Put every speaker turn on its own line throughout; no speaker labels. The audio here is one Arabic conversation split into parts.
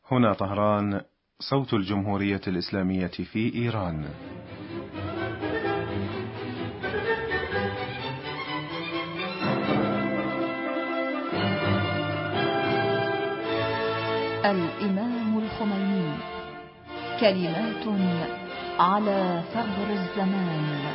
هنا طهران، صوت الجمهورية الإسلامية في إيران.
الإمام الخميني، كلمات على ثغر الزمان.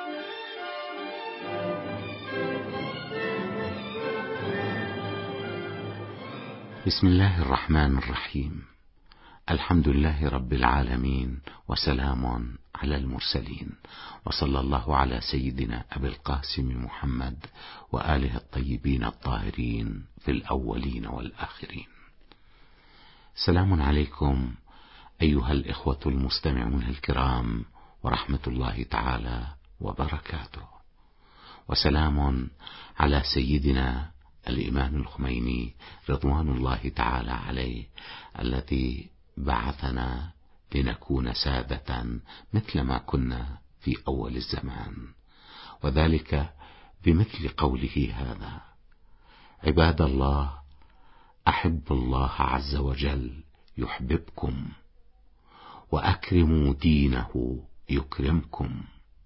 بسم الله الرحمن الرحيم. الحمد لله رب العالمين، وسلام على المرسلين، وصلى الله على سيدنا أبي القاسم محمد وآله الطيبين الطاهرين في الأولين والآخرين. سلام عليكم أيها الإخوة المستمعون الكرام، ورحمة الله تعالى وبركاته، وسلام على سيدنا الإمام الخميني رضوان الله تعالى عليه، الذي بعثنا لنكون سادة مثلما كنا في أول الزمان، وذلك بمثل قوله هذا: عباد الله، أحب الله عز وجل يحببكم، وأكرموا دينه يكرمكم،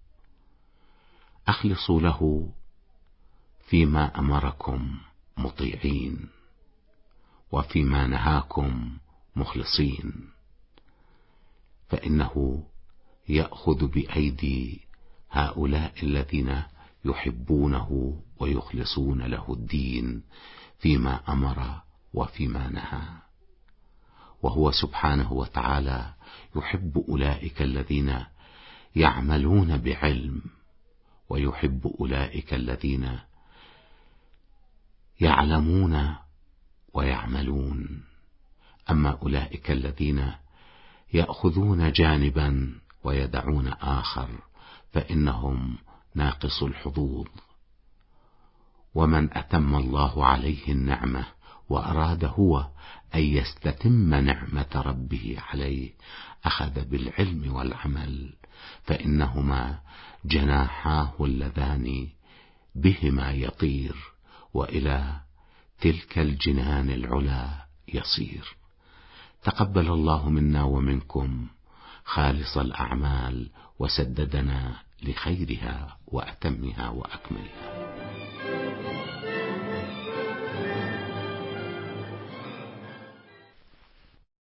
أخلصوا له فيما أمركم مطيعين، وفيما نهاكم مخلصين، فإنه يأخذ بأيدي هؤلاء الذين يحبونه ويخلصون له الدين فيما أمر وفيما نهى. وهو سبحانه وتعالى يحب أولئك الذين يعملون بعلم، ويحب أولئك الذين يعلمون ويعملون. أما أولئك الذين يأخذون جانبا ويدعون آخر فإنهم ناقص الحظوظ. ومن أتم الله عليه النعمة وأراد هو أن يستتم نعمة ربه عليه، أخذ بالعلم والعمل، فإنهما جناحاه اللذان بهما يطير، وإلى تلك الجنان العلا يصير. تقبل الله منا ومنكم خالص الأعمال، وسددنا لخيرها وأتمها وأكملها.